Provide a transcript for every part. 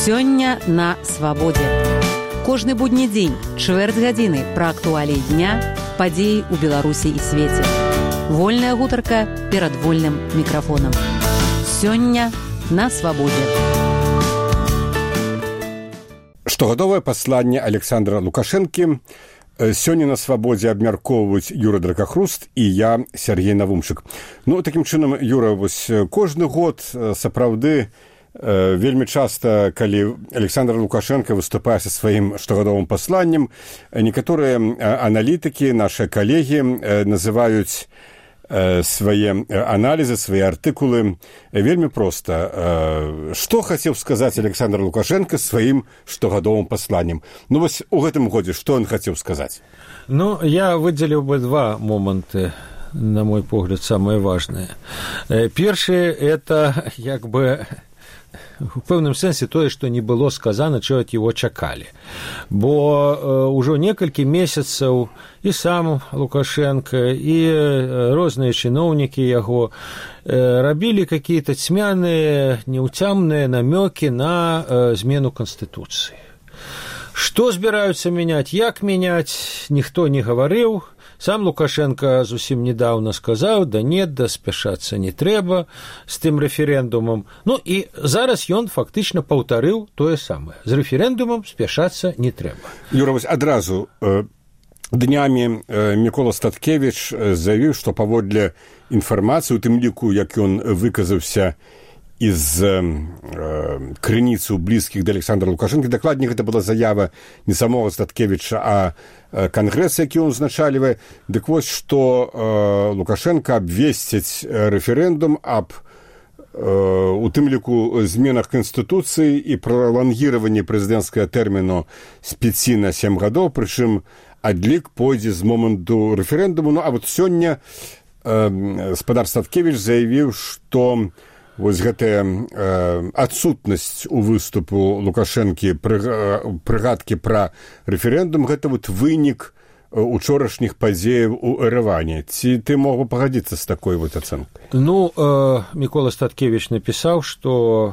Сёння на свабодзе. Кожны будні дзень, чвэрць гадзіны пра актуаліі дня, падзеі ў Беларусі і свеце. Вольная гутарка перад вольным мікрафонам. Сёння на свабодзе. Штогадовае пасланне Александра Лукашэнкі. Сёння на свабодзе абмяркоўваюць Юра Дракахруст і я, Сергей Навумчык. Такім чынам, Юра, кожны год сапраўды вельмі часта, калі Александр Лукашенко выступае са сваім штогадовым пасланнем, некаторыя аналітыкі, нашы калегі называюць свае аналізы, свае артыкулы вельмі проста. Што хацеў сказаць Александр Лукашенко сваім штогадовым пасланнем? У гэтым годзе што ён хацеў сказаць? Я выдзеліў бы два моманты, на мой погляд, самые важные. Першае, это в пэўным сэнсе тое, што не было сказана, чого ад яго чакалі. Бо ўжо некалькі месяцаў і сам Лукашенко, і розныя чыноўнікі яго рабілі какие-то цьмяныя, неўцямныя намёкі на змену Канстытуцыі. Што збіраюцца мяняць, як мяняць, ніхто не гаварыў. Сам Лукашенко зусім недавно сказаў, спяшацца не трэба з тым рэферэндумам. І зараз ён фактычна паўтарыў тое самае. З рэферэндумам спяшацца не трэба. Юра, адразу днямі Мікола Статкевіч заявіў, што паводле інфармацыі, у тым ліку, як ён выказаўся из крыніцаў блізкіх да Александра Лукашэнкі. Дакладней, гэта была заява не самого Статкевіча, а кангрэс, які ён узначальвае. Дык вось, што Лукашенко абвесціць рэферэндум аб у тым ліку зменах Канстытуцыі і пралангіраванні прэзідэнцкага тэрміну з 5 на 7 гадоў, прычым адлік пойдзе з моманту рэферэндуму. Сёння гаспадар Статкевіч заявіў, што гэтая адсутнасць у выступу Лукашэнкі прыгадкі пра рэферэндум, гэта вынік учорашніх падзеяў у Эрэване. Ці ты мог бы пагадзіцца з такой ацэнкай? Мікола Статкевіч напісаў, што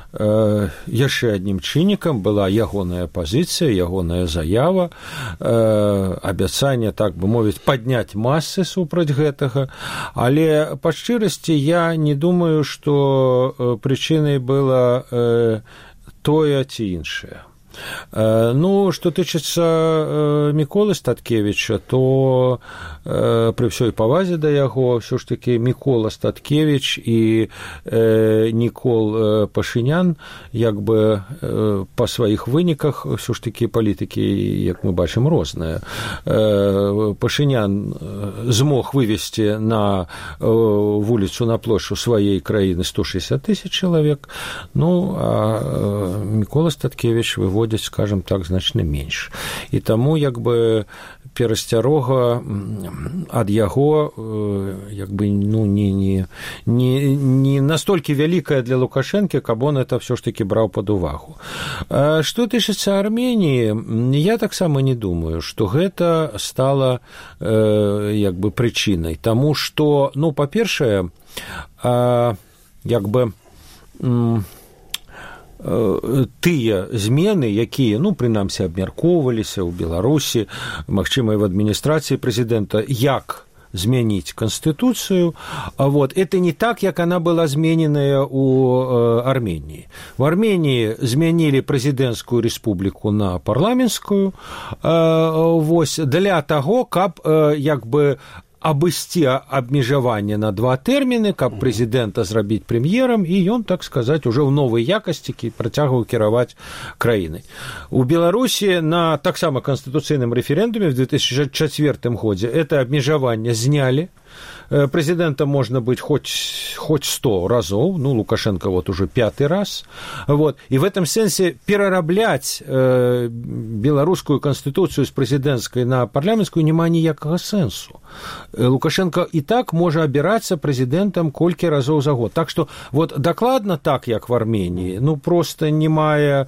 яшчэ аднім чыннікам была ягоная пазіцыя, ягоная заява, абяцанне, так бы мовіць, падняць масы супраць гэтага, але па шчырасці я не думаю, што прычынай была тое ці іншае. Што тычыцца Міколы Статкевіча, то пры ўсёй павазе да яго ўсё ж такі Мікола Статкевіч і Нікол Пашынян па сваіх выніках ўсё ж такі палітыкі, як мы бачым, розныя. Пашынян змог вывесці на вуліцу, на плошчу сваёй краіны 160 тысяч чалавек, а Мікола Статкевіч выводзіць, скажем так, значна менш. І таму перасцярога ад яго не настолькі вялікая для Лукашэнкі, каб он это ўсё ж такі браў пад увагу. Што тычыцца Арменіі, я таксама не думаю, што гэта стала прычынай. Таму што, па-першае, тыя змены, якія, прынамсі, абмяркоўваліся ў Беларусі, магчыма, і в адміністрацыі прэзідэнта, як змяніць Канстытуцыю, это не так, як она была змененая ў Арменіі. В Арменіі змянілі прэзідэнцкую рэспубліку на парламенцкую, для таго, каб абысці абмежаванне на 2 тэрміны, каб прэзідэнта зрабіць прэм'ерам, і ён, так сказаць, ужо ў новай якасці працягваў кіраваць краінай. У Беларусі на таксама канстытуцыйным рэферэндуме в 2004 годзе это абмежаванне знялі. Прэзідэнтам можна быць хоць 100 разоў, Лукашенко уже 5-й раз. І в этом сэнсе перарабляць беларускую канстытуцыю з прэзідэнцкай на парламенцкую няма ніякага сэнсу. Лукашенко і так можа абірацца прэзідэнтам колькі разоў за год. Так што дакладна так, як в Арменіі, проста не мае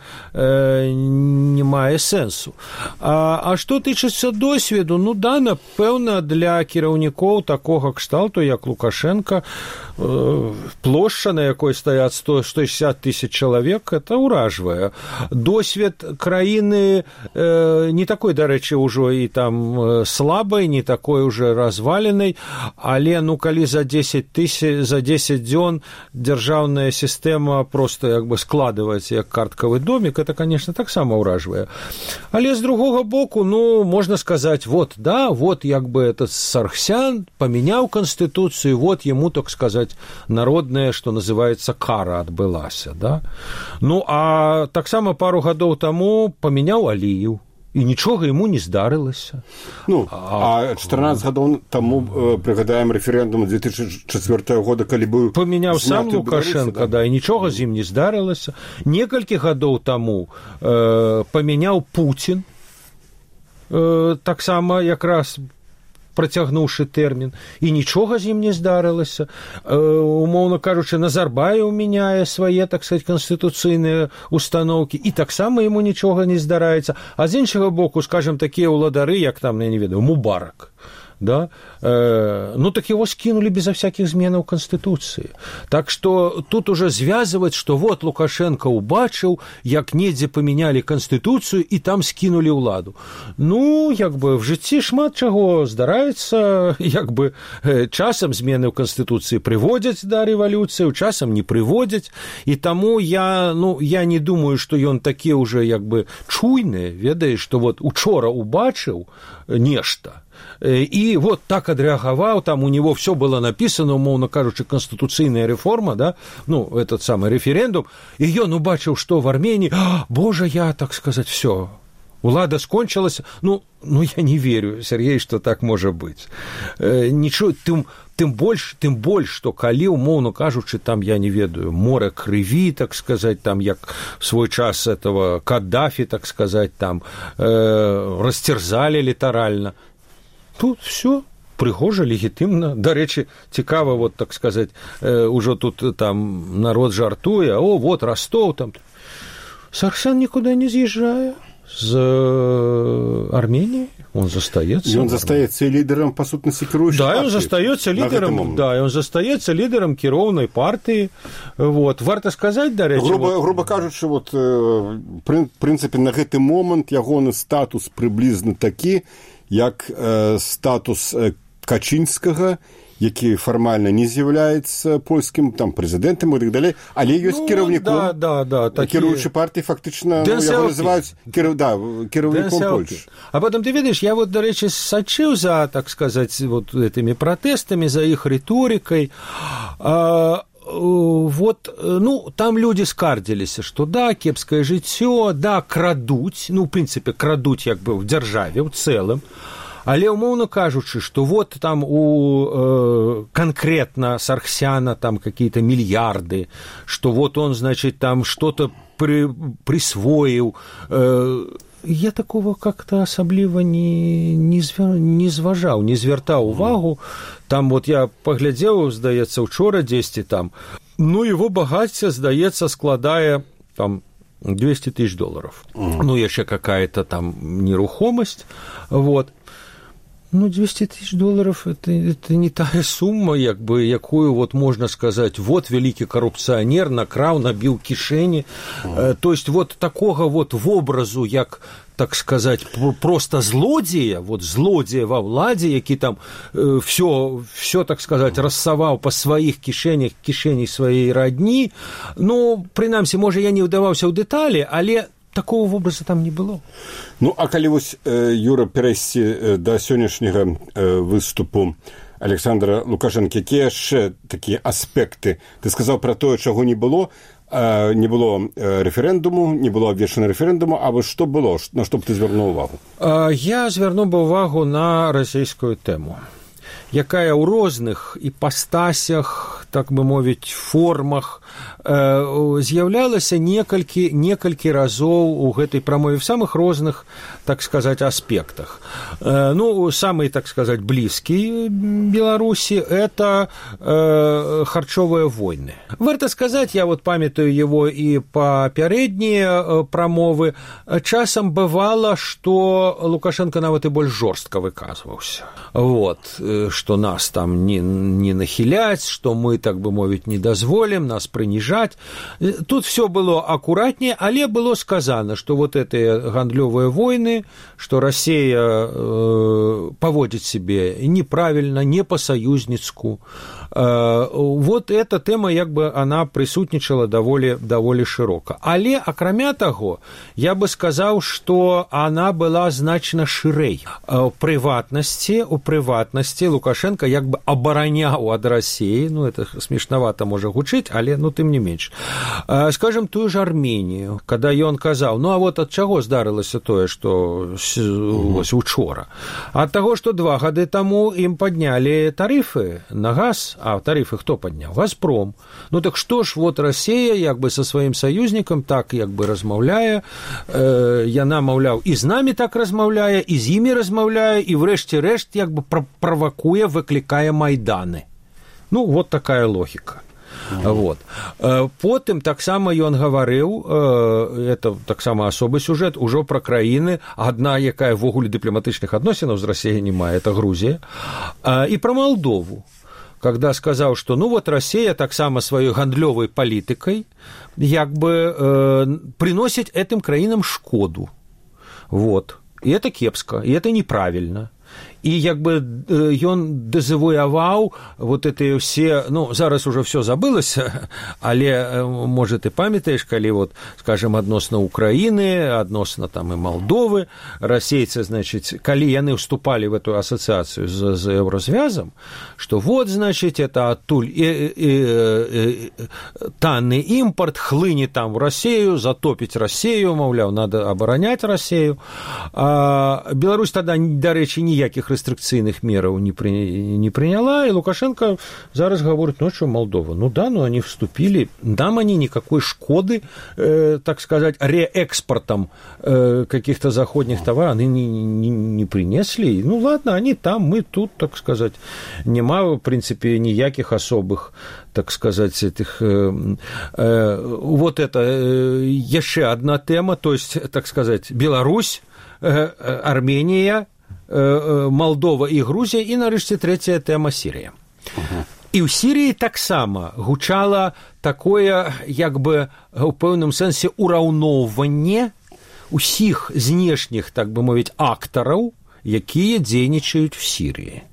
сэнсу. А што тычыцца досведу, напэўна, для кіраўнікоў такога кшталту, як Лукашенко, плошча, на якой стаят 160 тысяч человек, это уражвае. Досвед краіны не такой, дарэчы, ўжо і там слабай, не такой уже разваленай, але калі за 10 дзён дзяржаўная сістэма просто як бы складываецца як карткавы домик, это, конечно, таксама уражвае. Але з другога боку, можна сказаць, вот як бы этот Саргсян поменял конституцию, вот ему, так сказать, народная, что называется, кара отбылася, да? А таксама пару гадоў таму поменял Аліев, і нічога ему не здарылася. 14 гадоў таму, прыгадаем, рэферэндум 2004 года, калі быў памяняў сам Лукашенко, да, і нічога з ім не здарылася. Некалькі гадоў таму памяняў Путін, таксама якраз працягнуўшы тэрмін, і нічога з ім не здарылася. Умоўна кажучы, Назарбаев мяняе свае, так сказать, канстытуцыйныя установкі, і таксама яму нічога не здараецца. А з іншага боку, скажем, такія ўладары, як там, я не ведаю, Мубарак, да? Так его скинули безо всяких зменаў Конституции. Так что тут уже связывать, что вот Лукашенко убачыў, як недзе поменяли Конституцию и там скинули ўладу. Як бы в жыцці шмат чаго здараецца, як бы часам змены ў Конституции приводзяць да рэвалюцыі, часам не приводзяць, и таму я не думаю, что ён такі уже як бы чуйны, ведаеш, что вот учора убачыў нешта, и вот так отреагаваў, там у него все было написано, умоўно кажучы, конституцыйная реформа, да, этот самый референдум, и ён убачыў, что в Армении, боже, я, так сказать, все, улада скончилась, я не верю, Сергей, что так может быть. Ничего, тым больш, што калі, умоўно кажучы, там, я не ведаю, море крыві, так сказать, там, як в свой час этого Каддафи, так сказать, там, растерзали літаральна. Тут все прыгожа, легітымна. Дарэчы, цікава, вот, так сказать, ужо тут там народ жартуе, вот Ростов там. Саргсян никуда не съезжая з Армении, он застаецца. Он застаецца лідерам, па сутнасці, кіруючай партыі. Он застаецца лідерам, он застаецца лідерам кіроўнай партыі. Вот. Варта сказаць, дарэчы... Груба кажучы, вот, прынцыпе, на гэты момант ягоны статус прыблізна такі, як статус Качынскага, які фармальна не з'яўляецца польскім там прэзідэнтам і так далей, але ёсць кіраўніком. Кіруючы партыі фактычна яго называюць кіраўніком Польшчы. А потом ты ведаеш, я вот, дарэчы, сачыў за, так сказать, вот этими протестами, за іх рыторыкай. Там люди скардзіліся, што кепскае жыццё, крадуць, в прынцыпе, крадуць як бы в дзяржаве ў цэлым, але умоўна кажучы, што вот там у конкретно Саргсяна там какие-то мільярды, што вот он, значит, там что-то присвоіў, я такого как-то асабліва не зважаў, не звяртаў увагу. Там вот я паглядзеў, здаецца, учора дзесьці там, его багацце, здаецца, складае там $200 тысяч. Яшчэ какая-то там нерухомасць, вот. $200 тысяч это не тая сумма, як бы, якую вот можна сказаць, вот великий коррупционер накраў, набіў кішэні. То есть вот такого вот вобразу, як, так сказать, просто злодзея, вот злодзея ва ўладзе, які там все, так сказать, рассаваў па сваіх кішэнях, кішэнях сваей радні. Прынамсі, можа, я не ўдаваўся ў дэталі, але такого вобраза там не было. А калі вось, Юра, перайсці да сённяшняга выступу Александра Лукашенко, якія яшчэ такія аспекты? Ты сказаў пра тое, чаго не было. Не было референдуму, не было абвешчана референдуму, а вось што было? На што б ты звярнуў увагу? Я звярнуў бы увагу на расійскую тэму, якая ў розных іпастасях, так бы мовіць, формах з'яўлялася некалькі разоў у гэтай прамове в самых розных, так сказать, аспектах. Самый, так сказать, близкий Беларуси – это харчовые войны. Варто сказать, я вот памятаю его и папярэднія прамовы, часам бывало, что Лукашенко нават и больш жорстка выказваўся. Вот, что нас там не нахиляць, что мы мы, так бы мовіць, не дазволім нас прыніжаць. Тут все было акуратнее, але было сказано, что вот эти гандлёвые войны, что Россия поводит себя неправильно, не по-союзницку. Вот эта тэма, як бы, она прысутнічала даволі шырока. Але, акрамя таго, я бы сказаў, што она была значна шырэй. У прыватнасці Лукашенко як бы абараняў ад России, ну, это смешнавата можа гучыць, але, ну, тым не менш. Скажем, тую ж Армению, когда ён казаў, ну, а вот ад чаго здарылася тое, што вось учора? Ад таго, што 2 гады таму ім паднялі тарыфы на газ, а тарифы кто поднял? «Газпром». Ну так что ж, вот Россия як бы со своим союзником так як бы размаўляе, яна, маўляў, і з намі так размаўляе, і з імі размаўляе, і врэшце рэшт як бы правакуе, выклікае майданы. Ну, вот такая логіка. Вот. Потым таксама ён гаварыў, это таксама асобы сюжэт, ужо пра краіны, адна, якая ввогуле дыпламатычных адносінаў з Расіяй не мае, это Грузія, і пра Малдову, когда сказал, что ну вот Россия таксама своей гандлёвой политикой як бы приносит этим краинам шкоду. Вот. И это кепска, и это неправильно. І як бы ён дэзавуяваў вот эти все, ну, зараз уже все забылася, але, может, ты памятаешь, калі вот, скажем, адносна Украины, адносна там и Молдовы, расейцы, значит, калі яны вступали в эту ассоциацию з Еврозвязом, что вот, значит, это оттуль танный импорт хлыне там в Россию, затопить Россию, маўляў, надо оборонять Россию. А Беларусь тогда, до речи, ніякіх рестрикцыйных мераў не приняла, и Лукашенко зараз говорит, ну что, Молдова, ну да, ну они вступили, нам они никакой шкоды, так сказать, реэкспортом каких-то заходних товаров они не принесли, ну ладно, они там, мы тут, так сказать, нема, в принципе, ніяких особых, так сказать, этих, вот это еще одна тема, то есть, так сказать, Беларусь, Армения, Молдова і Грузія, і, нарэшце, трэцяя тэма Сірія. І ў Сірыі таксама гучала такое, як бы, у пэўным сэнсе, ураўноўванне усіх знешніх, так бы мовіць, актараў, якія дзейнічаюць в Сірыі.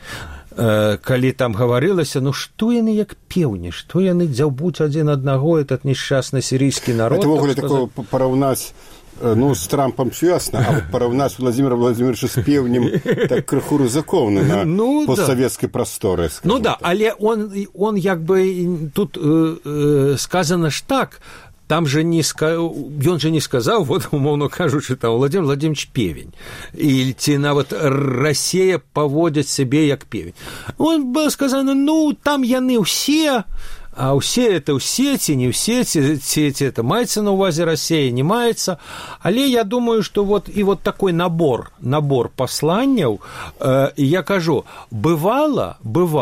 Калі там гаварылася, ну што яны як пеўні, што яны дзяўбуць адзін аднаго, этот несчастны сірыйскі народ. Это ввогуле такое параўнаць, ну, с Трампом все ясно, а вот порівняти Владимира Владимировича з певнем так криху ризиковано на ну, постсоветской просторе. Ну да, але он як бы тут сказано ж так, там же не он же не сказал, вот, умовно кажучи, там, Владимир Владимирович певень, или ці нават Россия поводит себе як певень. Он было сказано, ну, там яны ўсе, а ўсе это ўсе, ці не ўсе, ці это маецца на ўвазе Россия, не маецца, але я думаю, что вот и вот такой набор пасланняў, я кажу, бывало,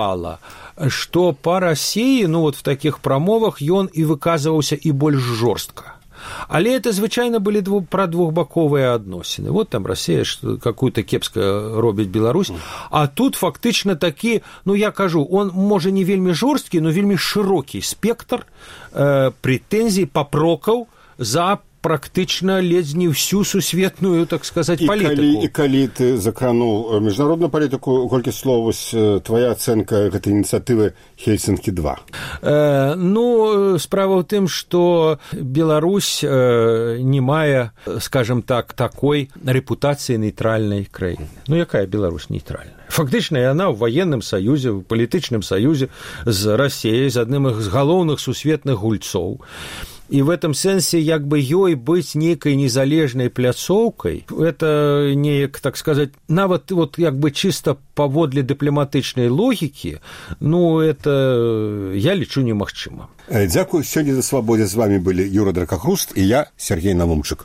что по России, ну вот в таких прамовах ён и выказывался и больш жорстка. Але это, звычайна, былі пра двухбаковыя адносіны. Вот там Россия какую-то кепска робіць Беларусь, а тут фактычна такі, ну я кажу, он можа не вельмі жорсткі, но вельмі шырокі спектр прэтэнзій, папрокаў за практычна ледзь не всю сусветную, так сказать, палітыку. І калі ты закрануў міжнародную палітыку, колькі слоў, твоя ацэнка гэтай ініцыятывы Хельсінкі-2? Ну, справа ў тым, што Беларусь не мае, скажем так, такой рэпутацыі нейтральнай краіны. Ну, якая Беларусь нейтральная? Фактычна яна ў ваенным саюзе, ў палітычным саюзе з Расіяй, з адным з галоўных сусветных гульцоў. И в этом сенсе, як бы ёй быть некой незалежной пляцоўкай, это не, так сказать, нават вот як бы чисто паводле дыпламатычнай логікі, ну, это я лічу немагчыма. Дзякую. Сёння на Свабодзе з вами былі Юра Дракахруст і я, Сергей Навумчык.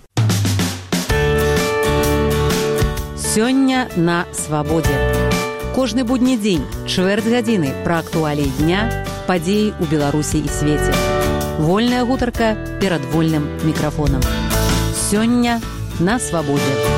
Сёння на Свабодзе. Кожны будні дзень, чвэрць гадзіны пра актуаліі дня, падзеі ў Беларусі і свеце. Вольная гутарка перад вольным мікрафонам. Сёння на Свабодзе.